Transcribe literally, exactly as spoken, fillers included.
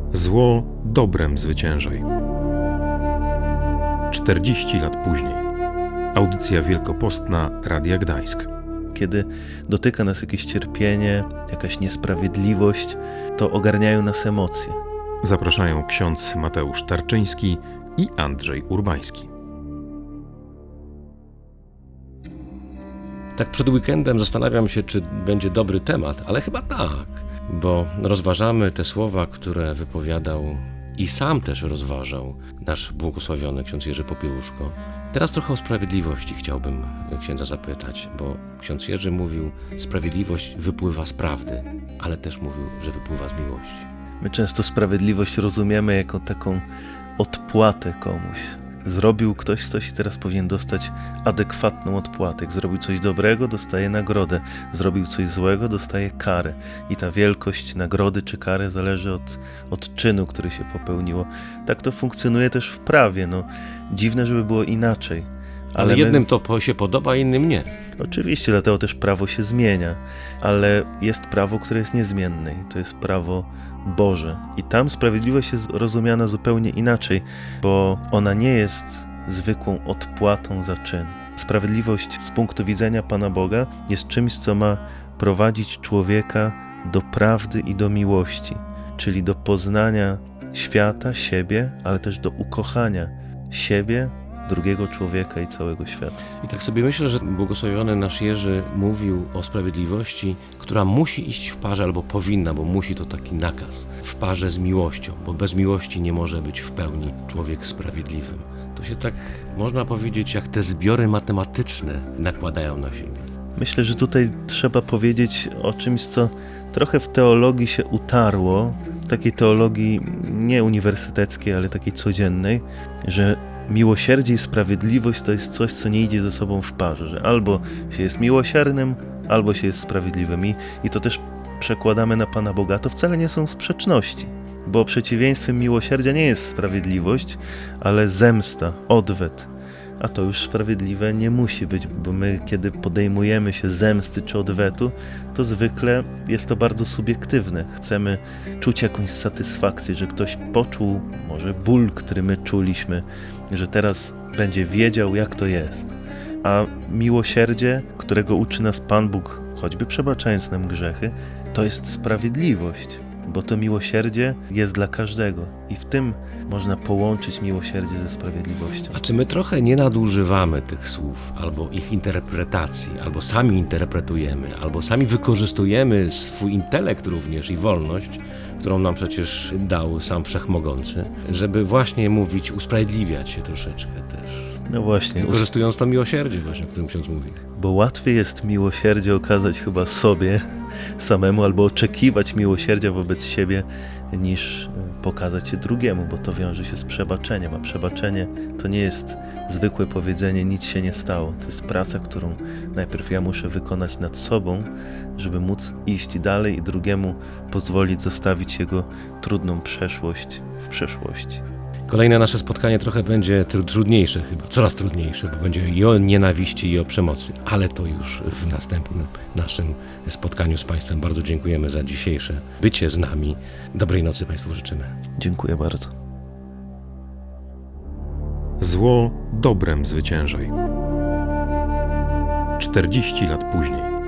Zło dobrem zwyciężaj. czterdzieści lat później. Audycja wielkopostna Radia Gdańsk. Kiedy dotyka nas jakieś cierpienie, jakaś niesprawiedliwość, to ogarniają nas emocje. Zapraszają ksiądz Mateusz Tarczyński i Andrzej Urbański. Tak przed weekendem zastanawiam się, czy będzie dobry temat, ale chyba tak, bo rozważamy te słowa, które wypowiadał i sam też rozważał nasz błogosławiony ksiądz Jerzy Popiełuszko. Teraz trochę o sprawiedliwości chciałbym księdza zapytać, bo ksiądz Jerzy mówił, sprawiedliwość wypływa z prawdy, ale też mówił, że wypływa z miłości. My często sprawiedliwość rozumiemy jako taką odpłatę komuś. Zrobił ktoś coś i teraz powinien dostać adekwatną odpłatę. Jak zrobił coś dobrego, dostaje nagrodę. Zrobił coś złego, dostaje karę. I ta wielkość nagrody czy kary zależy od, od czynu, który się popełniło. Tak to funkcjonuje też w prawie. No, dziwne, żeby było inaczej. Ale, ale jednym my... to się podoba, innym nie. Oczywiście, dlatego też prawo się zmienia. Ale jest prawo, które jest niezmienne. I to jest prawo Boże. I tam sprawiedliwość jest rozumiana zupełnie inaczej, bo ona nie jest zwykłą odpłatą za czyn. Sprawiedliwość z punktu widzenia Pana Boga jest czymś, co ma prowadzić człowieka do prawdy i do miłości, czyli do poznania świata, siebie, ale też do ukochania siebie, drugiego człowieka i całego świata. I tak sobie myślę, że błogosławiony nasz Jerzy mówił o sprawiedliwości, która musi iść w parze, albo powinna, bo musi, to taki nakaz, w parze z miłością, bo bez miłości nie może być w pełni człowiek sprawiedliwym. To się tak, można powiedzieć, jak te zbiory matematyczne nakładają na siebie. Myślę, że tutaj trzeba powiedzieć o czymś, co trochę w teologii się utarło, takiej teologii nie uniwersyteckiej, ale takiej codziennej, że miłosierdzie i sprawiedliwość to jest coś, co nie idzie ze sobą w parze, że albo się jest miłosiernym, albo się jest sprawiedliwym. I, i to też przekładamy na Pana Boga. To wcale nie są sprzeczności, bo przeciwieństwem miłosierdzia nie jest sprawiedliwość, ale zemsta, odwet. A to już sprawiedliwe nie musi być, bo my, kiedy podejmujemy się zemsty czy odwetu, to zwykle jest to bardzo subiektywne. Chcemy czuć jakąś satysfakcję, że ktoś poczuł może ból, który my czuliśmy, że teraz będzie wiedział, jak to jest. A miłosierdzie, którego uczy nas Pan Bóg, choćby przebaczając nam grzechy, to jest sprawiedliwość, bo to miłosierdzie jest dla każdego i w tym można połączyć miłosierdzie ze sprawiedliwością. A czy my trochę nie nadużywamy tych słów, albo ich interpretacji, albo sami interpretujemy, albo sami wykorzystujemy swój intelekt również i wolność, którą nam przecież dał sam Wszechmogący, żeby właśnie mówić, usprawiedliwiać się troszeczkę też. No właśnie. Wykorzystując to miłosierdzie właśnie, o którym ksiądz mówi. Bo łatwiej jest miłosierdzie okazać chyba sobie samemu, albo oczekiwać miłosierdzia wobec siebie, niż pokazać je drugiemu, bo to wiąże się z przebaczeniem, a przebaczenie to nie jest zwykłe powiedzenie, nic się nie stało. To jest praca, którą najpierw ja muszę wykonać nad sobą, żeby móc iść dalej i drugiemu pozwolić zostawić jego trudną przeszłość w przeszłości. Kolejne nasze spotkanie trochę będzie trudniejsze chyba, coraz trudniejsze, bo będzie i o nienawiści, i o przemocy, ale to już w następnym naszym spotkaniu z Państwem. Bardzo dziękujemy za dzisiejsze bycie z nami. Dobrej nocy Państwu życzymy. Dziękuję bardzo. Zło dobrem zwyciężaj. czterdzieści lat później.